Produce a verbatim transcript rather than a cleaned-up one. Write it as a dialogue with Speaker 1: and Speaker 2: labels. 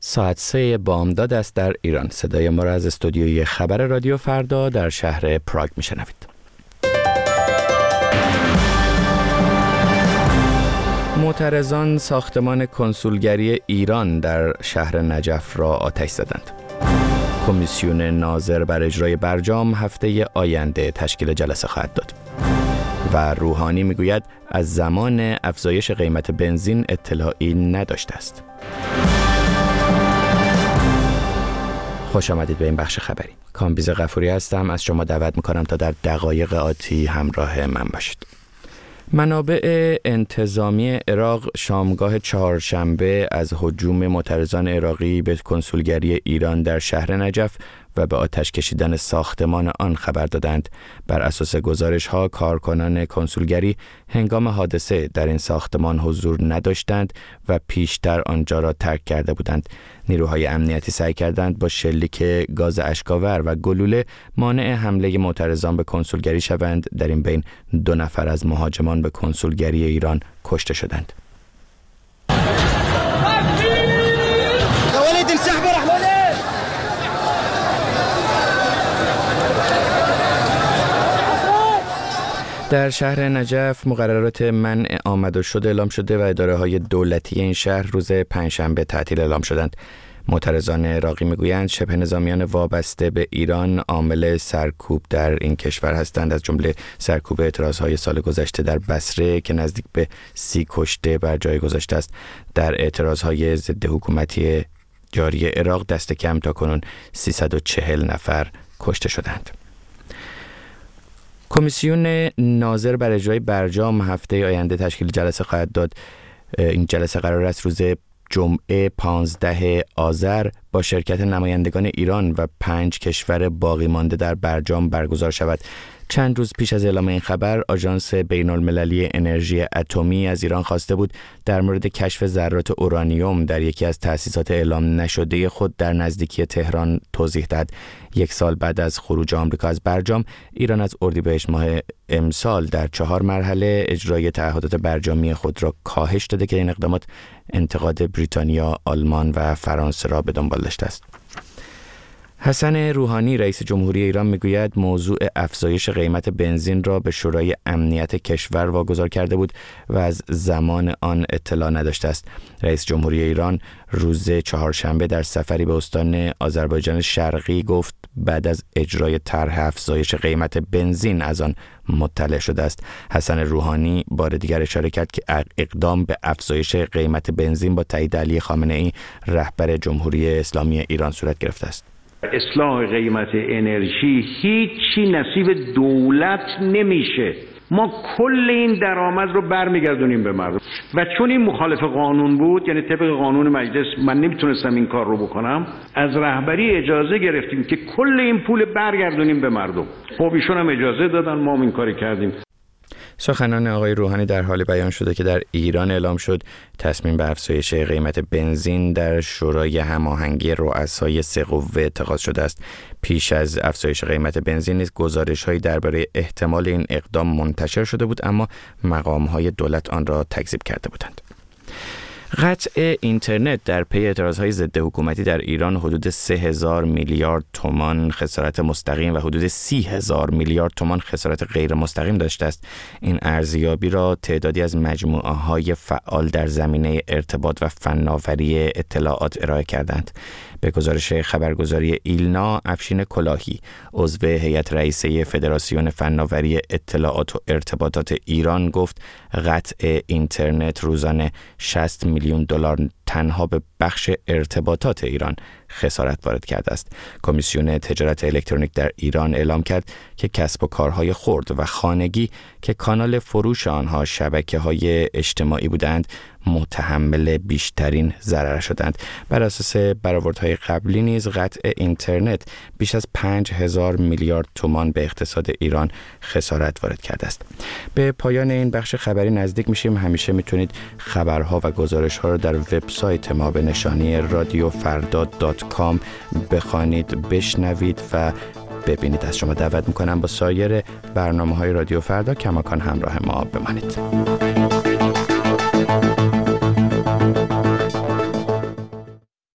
Speaker 1: ساعت سه بامداد است در ایران. صدای ما را از استودیوی خبر رادیو فردا در شهر پراگ میشنوید. معترضان ساختمان کنسولگری ایران در شهر نجف را آتش زدند. کمیسیون ناظر بر اجرای برجام هفته آینده تشکیل جلسه خواهد داد. و روحانی میگوید از زمان افزایش قیمت بنزین اطلاعی نداشته است. خوش آمدید به این بخش خبری. کامبیز غفوری هستم. از شما دعوت میکنم تا در دقایق آتی همراه من باشید. منابع انتظامی عراق شامگاه چهارشنبه از هجوم معترضان عراقی به کنسولگری ایران در شهر نجف و به آتش کشیدن ساختمان آن خبر دادند. بر اساس گزارش‌ها کارکنان کنسولگری هنگام حادثه در این ساختمان حضور نداشتند و پیشتر آنجا را ترک کرده بودند. نیروهای امنیتی سعی کردند با شلیک گاز اشک‌آور و گلوله مانع حمله معترضان به کنسولگری شوند. در این بین دو نفر از مهاجمان به کنسولگری ایران کشته شدند. در شهر نجف مقررات منع آمد و شد اعلام شده و اداره‌های دولتی این شهر روز پنجشنبه تعطیل اعلام شدند. معترضان عراقی میگویند شبه نظامیان وابسته به ایران عامل سرکوب در این کشور هستند، از جمله سرکوب اعتراضهای سال گذشته در بصره که نزدیک به سی کشته بر جای گذاشته است. در اعتراضهای ضد حکومتی جاری عراق دست کم تا کنون سیصد و چهل نفر کشته شدند. کمیسیون ناظر بر اجرای برجام هفته آینده تشکیل جلسه خواهد داد. این جلسه قرار است روز جمعه پانزدهم آذر با شرکت نمایندگان ایران و پنج کشور باقی مانده در برجام برگزار شود. چند روز پیش از اعلام این خبر، آژانس بین‌المللی انرژی اتمی از ایران خواسته بود در مورد کشف ذرات اورانیوم در یکی از تأسیسات اعلام نشده خود در نزدیکی تهران توضیح داد. یک سال بعد از خروج آمریکا از برجام، ایران از اردیبهشت ماه امسال در چهار مرحله اجرای تعهدات برجامی خود را کاهش داده که این اقدامات انتقاد بریتانیا، آلمان و فرانسه را به دنبال داشته است. حسن روحانی رئیس جمهوری ایران میگوید موضوع افزایش قیمت بنزین را به شورای امنیت کشور واگذار کرده بود و از زمان آن اطلاع نداشته است. رئیس جمهوری ایران روز چهارشنبه در سفری به استان آذربایجان شرقی گفت بعد از اجرای طرح افزایش قیمت بنزین از آن مطلع شده است. حسن روحانی بار دیگر اشاره کرد که اقدام به افزایش قیمت بنزین با تایید علی خامنه‌ای رهبر جمهوری اسلامی ایران صورت گرفته است.
Speaker 2: اصلاح قیمت انرژی هیچی نصیب دولت نمیشه. ما کل این درآمد رو برمیگردونیم به مردم و چون این مخالف قانون بود، یعنی طبق قانون مجلس من نمیتونستم این کار رو بکنم، از رهبری اجازه گرفتیم که کل این پول برگردونیم به مردم. خب ایشون هم اجازه دادن، ما هم این کاری کردیم.
Speaker 1: سخنان آقای روحانی در حال بیان شده که در ایران اعلام شد تصمیم به افزایش قیمت بنزین در شورای هماهنگی رؤسای سه قوه اتخاذ شده است. پیش از افزایش قیمت بنزین نیز گزارش‌هایی درباره احتمال این اقدام منتشر شده بود، اما مقام‌های دولت آن را تکذیب کرده بودند. قطع اینترنت در پی اعتراضهای ضد حکومتی در ایران حدود سه هزار میلیارد تومان خسارت مستقیم و حدود سی هزار میلیارد تومان خسارت غیر مستقیم داشته است. این ارزیابی را تعدادی از مجموعه‌های فعال در زمینه ارتباط و فناوری اطلاعات ارائه کردند. به گزارش خبرگزاری ایلنا، افشین کلاهی، عضو هیئت رئیسه فدراسیون فناوری اطلاعات و ارتباطات ایران گفت قطع اینترنت روزانه شصت میلیون دلار تنها به بخش ارتباطات ایران خسارت وارد کرده است. کمیسیون تجارت الکترونیک در ایران اعلام کرد که کسب و کارهای خرد و خانگی که کانال فروش آنها شبکه‌های اجتماعی بودند متحمل بیشترین ضرر شدند. بر اساس برآوردهای قبلی نیز قطع اینترنت بیش از پنج هزار میلیارد تومان به اقتصاد ایران خسارت وارد کرده است. به پایان این بخش خبری نزدیک میشیم. همیشه میتونید خبرها و گزارش‌ها را در وبسایت ما به نشانی رادیو فردا دات کام بخوانید، بشنوید و ببینید. از شما دعوت میکنم با سایر برنامه‌های رادیو فردا کماکان همراه ما بمانید.